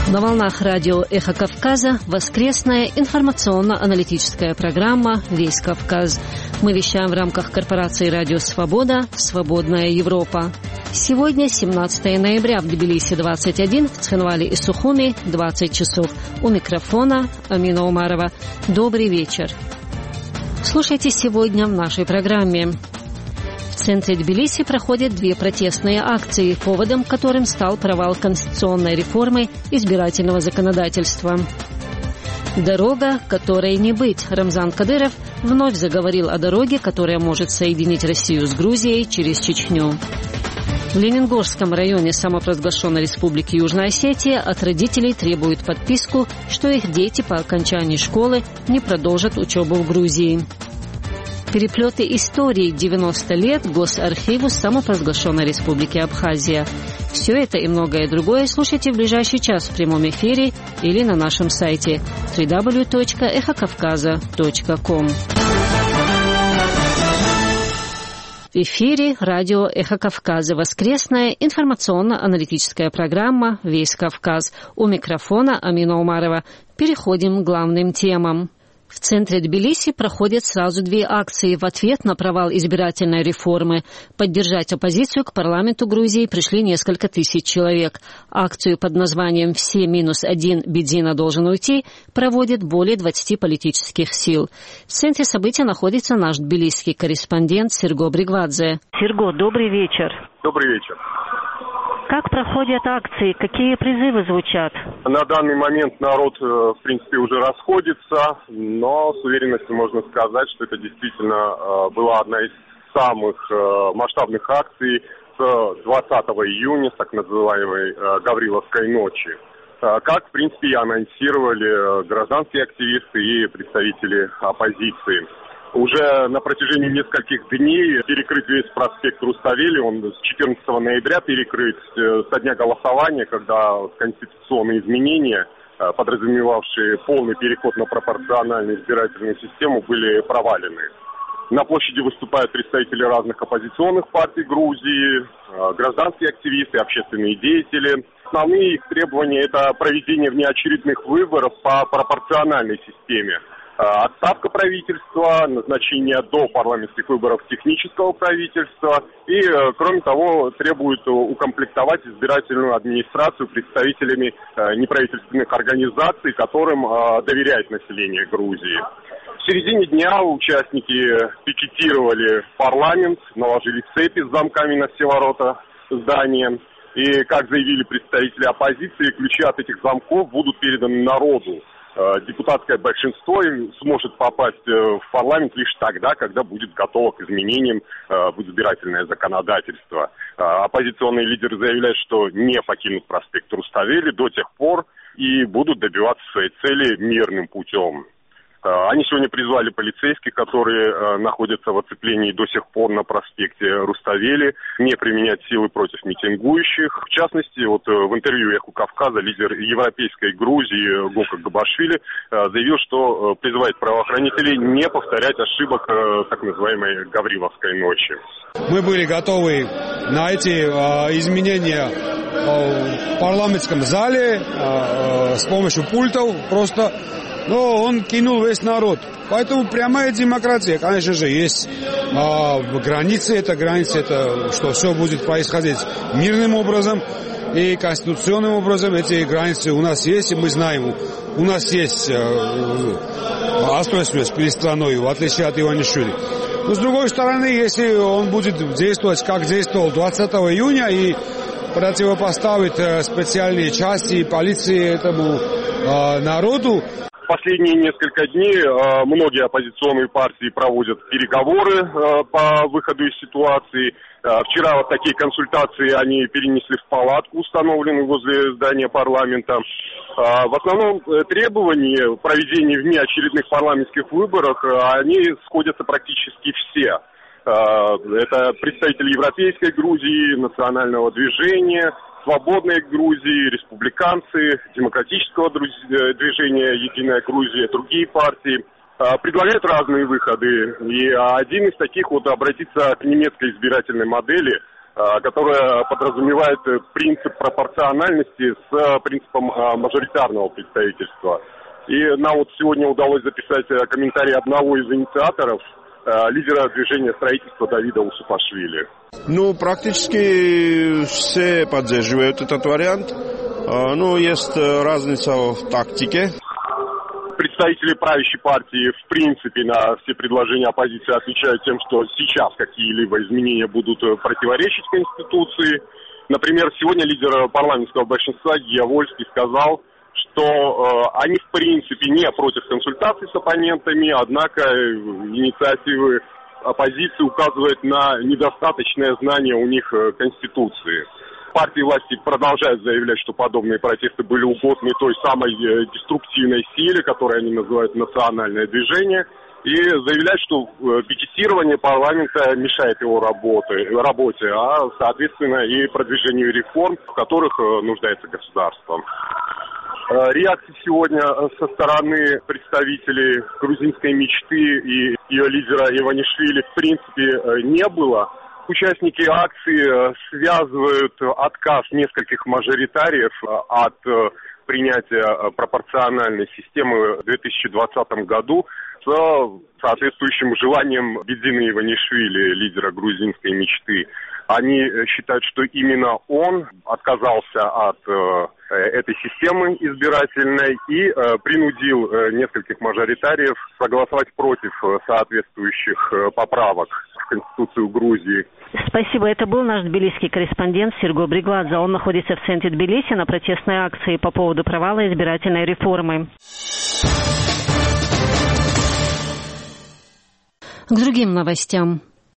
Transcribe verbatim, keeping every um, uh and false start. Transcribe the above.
На волнах радио «Эхо Кавказа» воскресная информационно-аналитическая программа «Весь Кавказ». Мы вещаем в рамках корпорации «Радио Свобода. Свободная Европа». Сегодня семнадцатое ноября, в Тбилиси двадцать один, в Цхинвале и Сухуми двадцать часов. У микрофона Амина Умарова. Добрый вечер. Слушайте сегодня в нашей программе. В центре Тбилиси проходят две протестные акции, поводом которым стал провал конституционной реформы избирательного законодательства. Дорога, которой не быть. Рамзан Кадыров вновь заговорил о дороге, которая может соединить Россию с Грузией через Чечню. В Лениногорском районе самопровозглашенной республики Южная Осетия от родителей требуют подписку, что их дети по окончании школы не продолжат учебу в Грузии. Переплеты истории девяносто лет Госархиву самопровозглашенной республики Абхазия. Все это и многое другое слушайте в ближайший час в прямом эфире или на нашем сайте дабл ю дабл ю дабл ю точка эхо кавказа точка ком. В эфире радио «Эхо Кавказа». Воскресная информационно-аналитическая программа «Весь Кавказ». У микрофона Амина Умарова. Переходим к главным темам. В центре Тбилиси проходят сразу две акции в ответ на провал избирательной реформы. Поддержать оппозицию к парламенту Грузии пришли несколько тысяч человек. Акцию под названием «Все минус один, Бедзина должен уйти» проводит более двадцати политических сил. В центре события находится наш тбилисский корреспондент Серго Бригвадзе. Серго, добрый вечер. Добрый вечер. Как проходят акции? Какие призывы звучат? На данный момент народ, в принципе, уже расходится, но с уверенностью можно сказать, что это действительно была одна из самых масштабных акций с двадцатого июня, с так называемой Гавриловской ночи. Как, в принципе, и анонсировали гражданские активисты и представители оппозиции. Уже на протяжении нескольких дней перекрыт весь проспект Руставели, он с четырнадцатого ноября перекрыт, со дня голосования, когда конституционные изменения, подразумевавшие полный переход на пропорциональную избирательную систему, были провалены. На площади выступают представители разных оппозиционных партий Грузии, гражданские активисты, общественные деятели. Основные их требования – это проведение внеочередных выборов по пропорциональной системе. Отставка правительства, назначение до парламентских выборов технического правительства и, кроме того, требуют укомплектовать избирательную администрацию представителями неправительственных организаций, которым доверяет население Грузии. В середине дня участники пикетировали парламент, наложили цепи с замками на все ворота здания. И, как заявили представители оппозиции, ключи от этих замков будут переданы народу. Депутатское большинство сможет попасть в парламент лишь тогда, когда будет готово к изменениям в избирательное законодательство. Оппозиционные лидеры заявляют, что не покинут проспект Руставели до тех пор и будут добиваться своей цели мирным путем. Они сегодня призвали полицейских, которые находятся в оцеплении до сих пор на проспекте Руставели, не применять силы против митингующих. В частности, вот в интервью «Эху Кавказа» лидер Европейской Грузии Гока Габашвили заявил, что призывает правоохранителей не повторять ошибок так называемой Гавриловской ночи. Мы были готовы на эти э, изменения э, в парламентском зале э, с помощью пультов просто. Но он кинул весь народ. Поэтому прямая демократия, конечно же, есть а, границы. Это границы, это что все будет происходить мирным образом и конституционным образом. Эти границы у нас есть, и мы знаем, у нас есть а, ответственность перед страной, в отличие от Иванишвили. Но с другой стороны, если он будет действовать, как действовал двадцатого июня, и противопоставить а, специальные части полиции этому а, народу, Последние несколько дней э, многие оппозиционные партии проводят переговоры э, по выходу из ситуации. Э, вчера вот такие консультации они перенесли в палатку, установленную возле здания парламента. Э, в основном э, требования проведения внеочередных парламентских выборов, э, они сходятся практически все. Э, это представители Европейской Грузии, национального движения, Свободной Грузии, республиканцы, демократического движения «Единая Грузия», другие партии предлагают разные выходы. И один из таких вот обратиться к немецкой избирательной модели, которая подразумевает принцип пропорциональности с принципом мажоритарного представительства. И нам вот сегодня удалось записать комментарий одного из инициаторов, лидера движения строительства Давида Усупашвили. Ну, практически все поддерживают этот вариант. Ну, есть разница в тактике. Представители правящей партии в принципе на все предложения оппозиции отвечают тем, что сейчас какие-либо изменения будут противоречить Конституции. Например, сегодня лидер парламентского большинства Гия Вольский сказал, что э, они в принципе не против консультаций с оппонентами, однако инициативы оппозиции указывают на недостаточное знание у них Конституции. Партии власти продолжают заявлять, что подобные протесты были угодны той самой деструктивной силе, которую они называют национальное движение, и заявляют, что пикетирование парламента мешает его работе, работе, а соответственно и продвижению реформ, в которых нуждается государство. Реакции сегодня со стороны представителей грузинской мечты и ее лидера Иванишвили в принципе не было. Участники акции связывают отказ нескольких мажоритариев от принятия пропорциональной системы в две тысячи двадцатом году с соответствующим желанием Бедзины Иванишвили, лидера грузинской мечты. Они считают, что именно он отказался от этой системы избирательной и принудил нескольких мажоритариев проголосовать против соответствующих поправок в Конституцию Грузии. Спасибо. Это был наш тбилисский корреспондент Сергей Бригладзе. Он находится в центре Тбилиси на протестной акции по поводу провала избирательной реформы. К другим новостям.